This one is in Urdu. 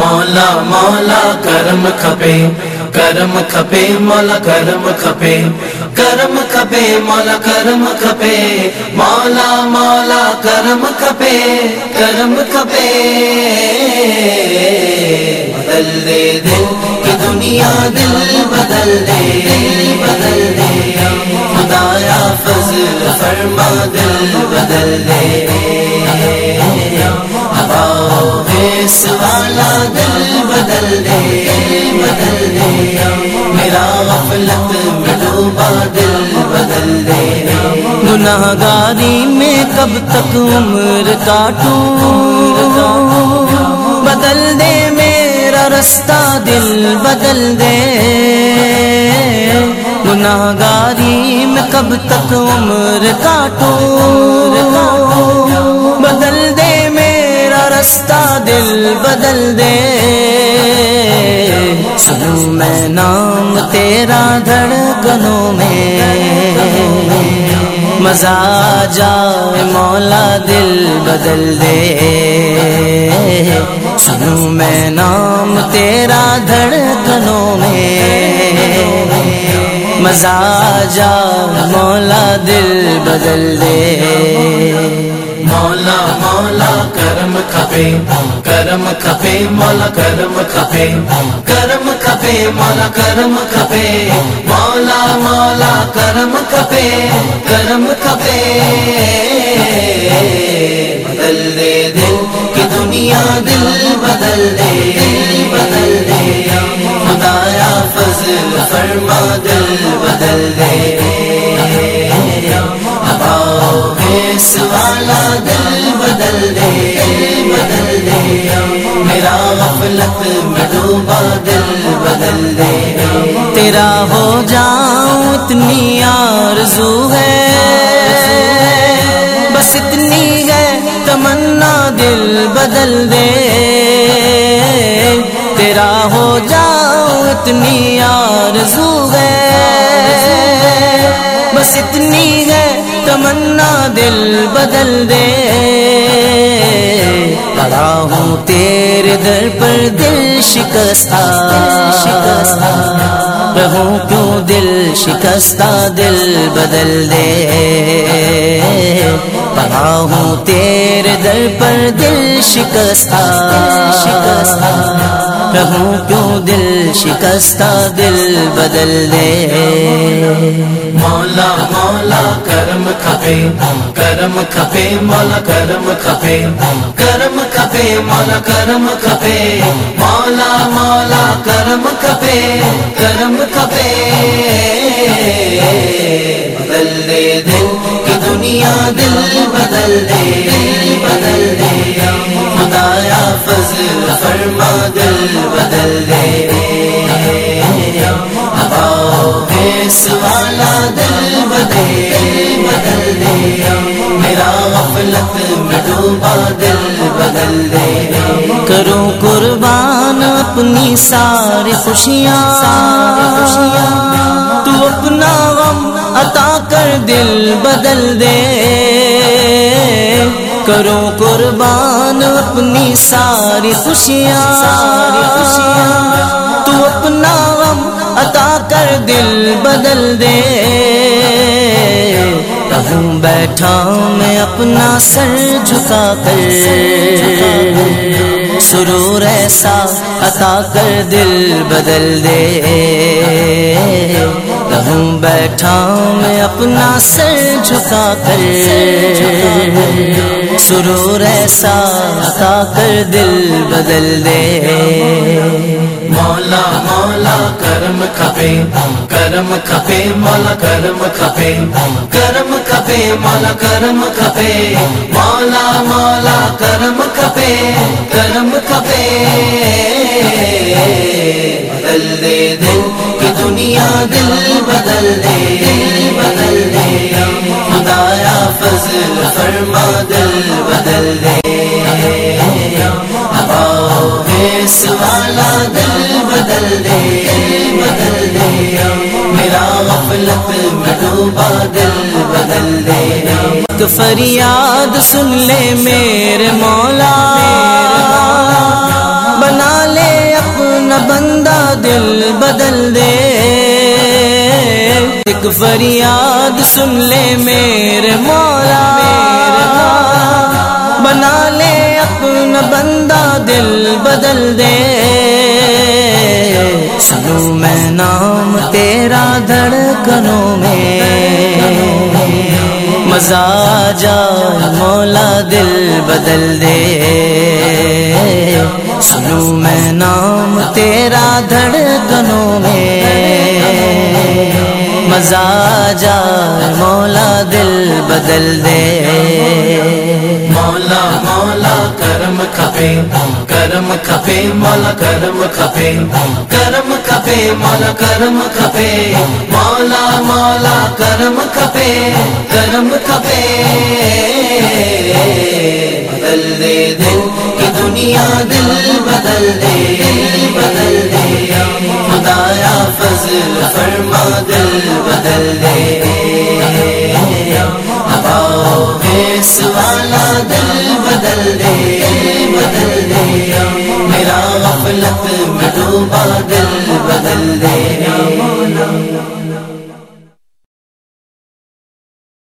مولا مولا کرم کھپے کرم کھپے مولا کرم کھپے کرم کھپے مولا کرم کھپے مولا مولا کرم کھپے کرم کھپے بدل دے دل کی دنیا دل بدل دے خدایا فضل فرما دل بدل دے اس والا دل بدل دے میرا غفلت میں ڈوبا دل بدل دے گناہگاری میں کب تک عمر کاٹوں بدل دے میرا رستہ دل بدل دے گناہگاری میں کب تک عمر کاٹوں بدل دے میرا رستہ دل بدل دے سنوں میں نام تیرا دھڑکنوں میں مزہ آ جائے مولا دل بدل دے سنوں میں نام تیرا دھڑکنوں میں مزہ آ جائے مولا دل بدل دے مولا مولا کرم کھپے کرم کھپے مولا کرم کھپے کرم کھپے مولا کرم کھپے مولا مولا کرم کھپے کرم کھپے بدل دے دل کی دنیا دل بدل دے خدایا فضل فرما دل بدل دے اس والا دل بدل دے میرا غفلت میں ڈوبا دل بدل دے تیرا ہو جاؤں اتنی آرزو ہے بس اتنی ہے تمنا دل بدل دے تیرا ہو جاؤں اتنی آرزو ہے بس اتنی ہے تمنا دل بدل دے پڑا ہوں تیرے در پر دل شکستہ رہوں کیوں دل شکستہ دل بدل دے پڑا ہوں تیرے در پر دل شکستہ رہوں کیوں دل شکستہ دل بدل دے مولا مولا کرم کھپے کرم کھپے مولا کرم کھپے کرم کھپے مولا کرم کھپے مولا مولا کرم کھپے کرم کھپے بدل دے دل کی دنیا دل بدل دے خدایا فضل فرما دل بدل دے اس والا دل بدل دے میرا غفلت میں ڈوبا دل بدل دے کروں قربان اپنی ساری خوشیاں تو اپنا غم عطا کر دل بدل دے کروں قربان اپنی ساری خوشیاں تو اپنا غم عطا کر دل بدل دے کہوں بیٹھا میں اپنا سر جھکا کر سرور ایسا عطا کر دل بدل دے کہوں بیٹھا میں اپنا سر جھکا کر سرور ایسا عطا کر دل بدل دے مولا مولا کرم کھپے کرم کھپے مولا کرم کھپے کرم کھپے مولا کرم کھپے مولا مولا کرم کھپے کرم کھپے بدل دے دل کی دنیا دل بدل دے خدایا فضل فرما دل بدل دے اس والا دل بدل دے میرا غفلت میں ڈوبا دل بدل دے تو فریاد سن لے میرے مولا بنا لے اپنا بندہ دل بدل دے، ایک فریاد سن لے میرے مولا، بنا لے اپنا بندہ دل بدل دے، سنوں میں نام تیرا دھڑکنوں میں، مزہ آ جائے مولا دل بدل دے، سنوں میں نام تیرا دھڑکنوں میں، مزہ آ جائے مولا دل بدل دے، مولا مولا کرم کھپے، کرم کھپے مولا کرم کھپے، کرم کھپے مولا کرم کھپے، مولا مولا کرم کھپے، کرم کھپے، بدل دے دل کی دنیا دل بدل دے، بدل دے خدایا فضل فرما دل بدل دے، اس والا دل بدل دے، بدل دے میرا غفلت میں ڈوبا دل بدل دے۔